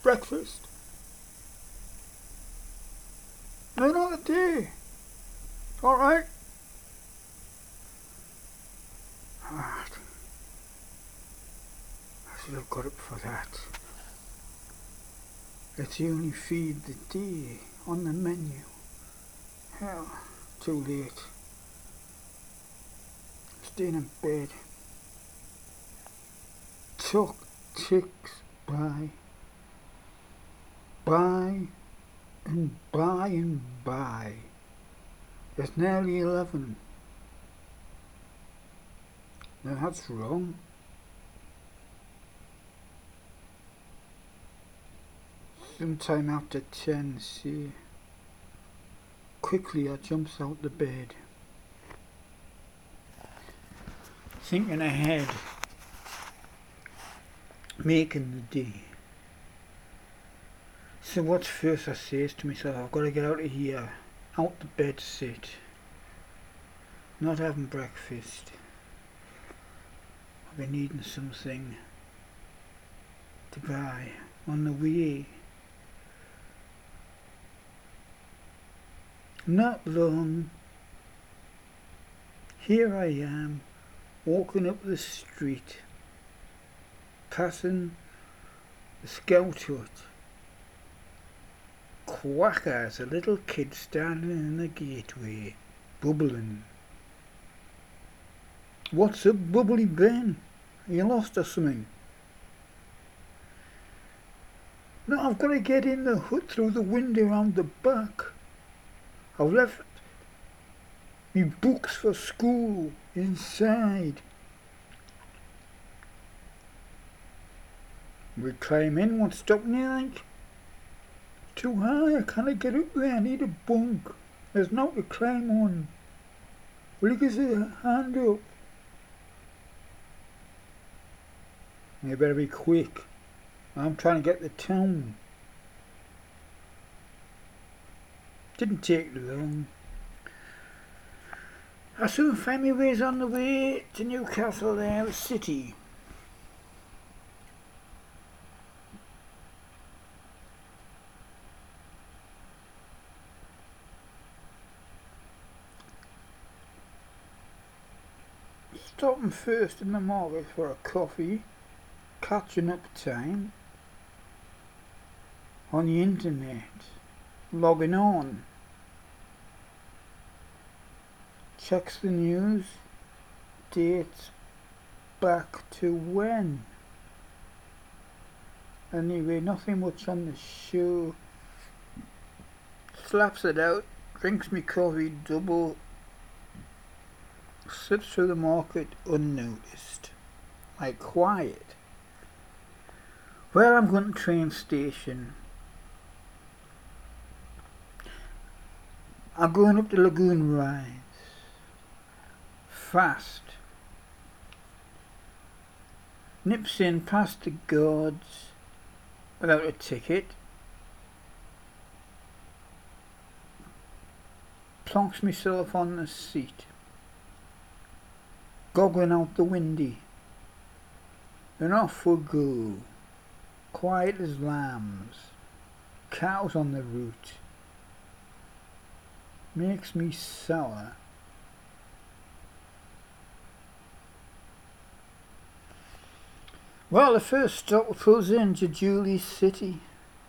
breakfast. No, not a day. Alright. I should have got up for that. Let's only feed the day on the menu. Hell, too late. Staying in bed. Clock ticks by. By and by and by. It's nearly 11. No, that's wrong. Sometime after 10, see. Quickly I jumps out the bed. Thinking ahead. Making the day. So what's first I says to myself, I've got to get out of here. Out the bed sit. Not having breakfast. I've been needing something to buy on the way. Not long. Here I am, walking up the street, passing the Scout hut. Quackers, a little kid standing in the gateway, bubbling. What's up, Bubbly Ben? Are you lost or something? No, I've got to get in the hut through the window round the back. I've left me books for school inside. We climb in, what's stopping you, think? Too high, I can't get up there, I need a bunk. There's no to climb on. Will you give us a hand up? You better be quick. I'm trying to get to town. Didn't take long. I soon found my ways on the way to Newcastle there, city. Stopping first in the market for a coffee, catching up time on the internet, logging on, checks the news, dates back to when. Anyway, nothing much on the show. Slaps it out, drinks me coffee double, slips through the market unnoticed, like quiet. Well, I'm going to train station. I'm going up to Lagoon Rise. Fast. Nips in past the guards without a ticket. Plonks myself on the seat. Goggling out the windy. Then off we go. Quiet as lambs. Cows on the route. Makes me sour. Well, the first stop pulls into Julie City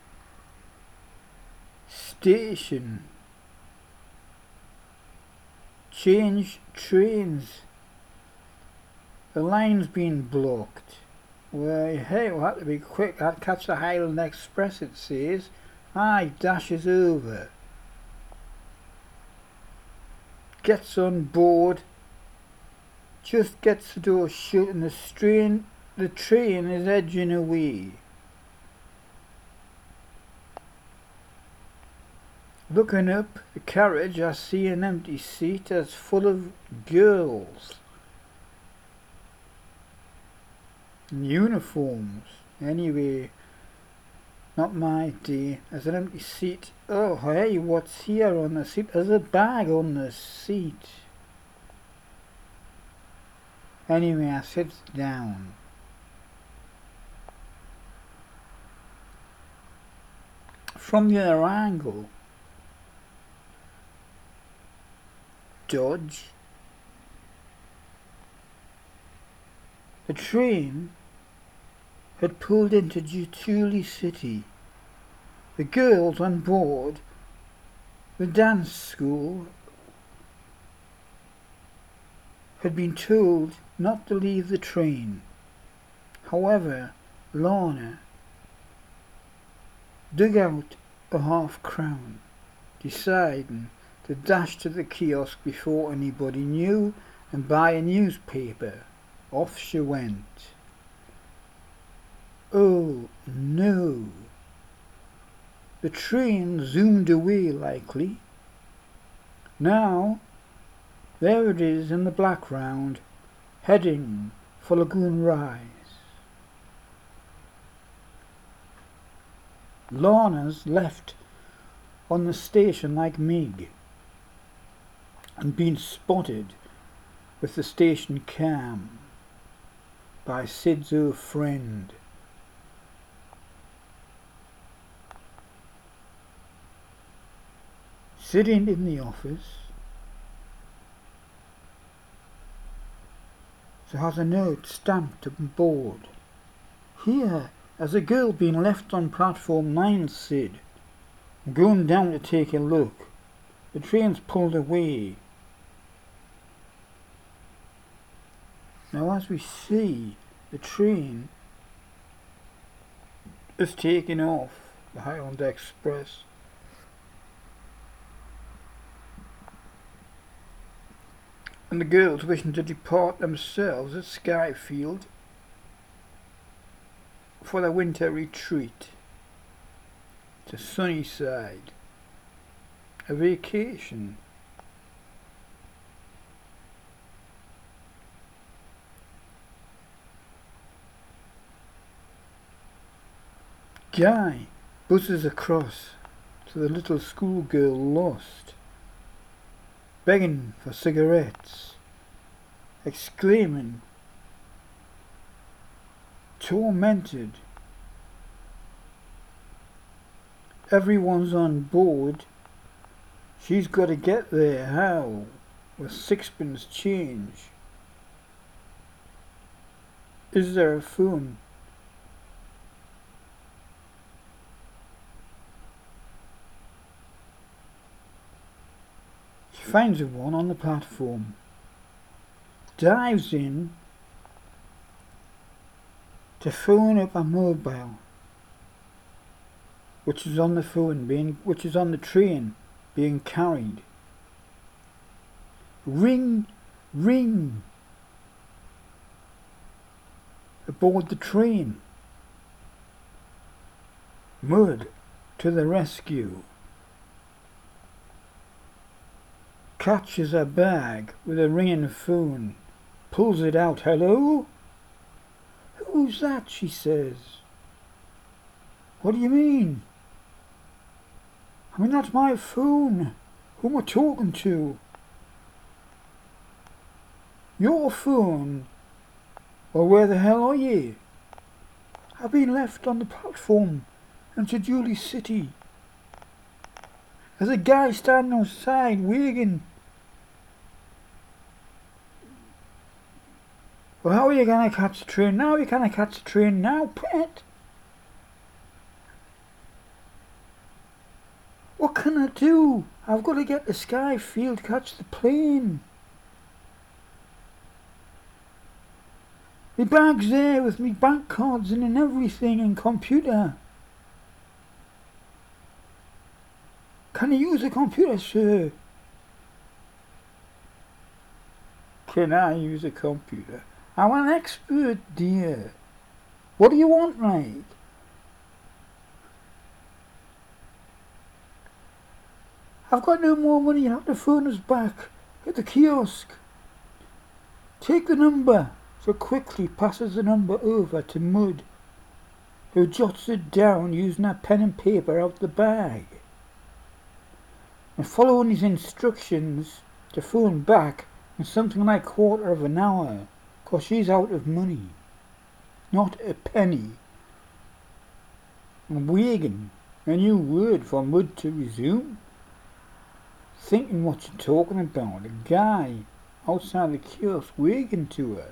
Station. Change trains. The line's been blocked. Well, hey, we'll have to be quick. I'd catch the Highland Express, it says. Aye, dashes over. Gets on board. Just gets the door shut and the train is edging away. Looking up the carriage, I see an empty seat that's full of girls. In uniforms. Anyway, not my day. There's an empty seat. Oh, hey, what's here on the seat? There's a bag on the seat. Anyway, I sit down. from the other angle. Dodge. The train had pulled into Julie City. The girls on board the dance school had been told not to leave the train. However, Lorna dug out a half-crown, deciding to dash to the kiosk before anybody knew and buy a newspaper. Off she went. Oh no! The train zoomed away likely. Now, there it is in the background, heading for Lagoon Rise. Lorna's left on the station like Mig, and been spotted with the station cam by Sid's old friend. Sitting in the office, so has a note stamped on board. Here has a girl been left on platform 9, Sid. I'm going down to take a look. The train's pulled away. Now as we see, the train is taking off, the Highland Express. And the girls wishing to depart themselves at Skyfield for their winter retreat to Sunnyside, a vacation. Guy buzzes across to the little schoolgirl lost, begging for cigarettes, exclaiming, tormented. Everyone's on board. She's got to get there. How? With sixpence change. Is there a phone? She finds one on the platform, dives in to phone up a mobile, which is on the train being carried. Ring, ring. Aboard the train. Mud to the rescue. Catches a bag with a ringing phone, pulls it out. Hello? Who's that? She says. What do you mean? I mean, that's my phone. Who am I talking to? Your phone? Well, where the hell are you? I've been left on the platform into Julie City. There's a guy standing outside waiting. Well, how are you going to catch the train now? You can't catch the train now, pet. What can I do? I've got to get to Skyfield, catch the plane. My bag's there with me bank cards in and everything and computer. Can you use a computer, sir? Can I use a computer? I'm an expert, dear. What do you want, mate? I've got no more money. You'll have to phone us back at the kiosk. Take the number. So quickly passes the number over to Mud, who jots it down using a pen and paper out the bag. And following his instructions to phone back in something like a quarter of an hour, 'cause she's out of money. Not a penny. And Wigan A new word for Mud to resume? Thinking what you're talking about. A guy outside the kiosk waving to her.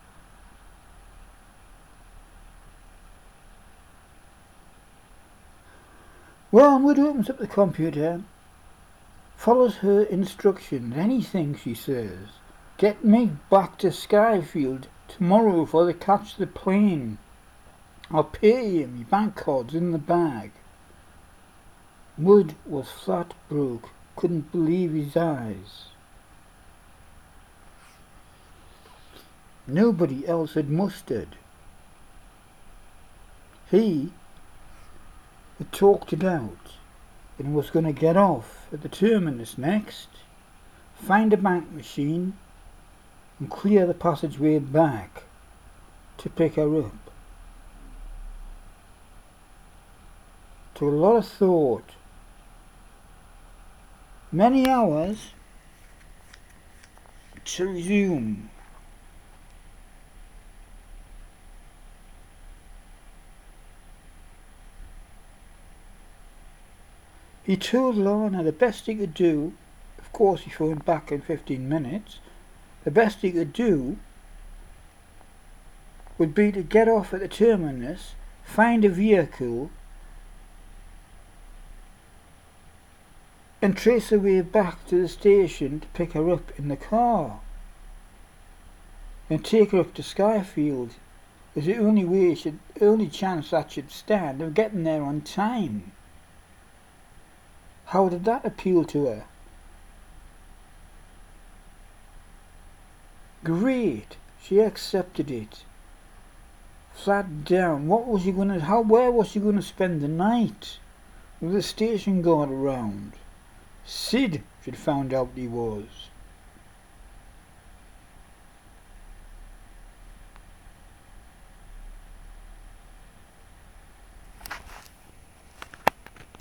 Well, Mud opens up the computer, follows her instructions. Anything, she says. Get me back to Skyfield tomorrow before they catch the plane. I'll pay you. My bank card's in the bag. Mud was flat broke, couldn't believe his eyes. Nobody else had mustered. He had talked it out and was going to get off at the terminus next, find a bank machine and clear the passageway back to pick her up. Took a lot of thought. Many hours to resume. He told Lorna the best he could do, of course he phoned back in 15 minutes, the best he could do would be to get off at the terminus, find a vehicle and trace her way back to the station to pick her up in the car and take her up to Skyfield as the only chance that should stand of getting there on time. How did that appeal to her? Great, she accepted it. Flat down. Where was she going to spend the night? With the station guard around. Sid, she'd found out he was.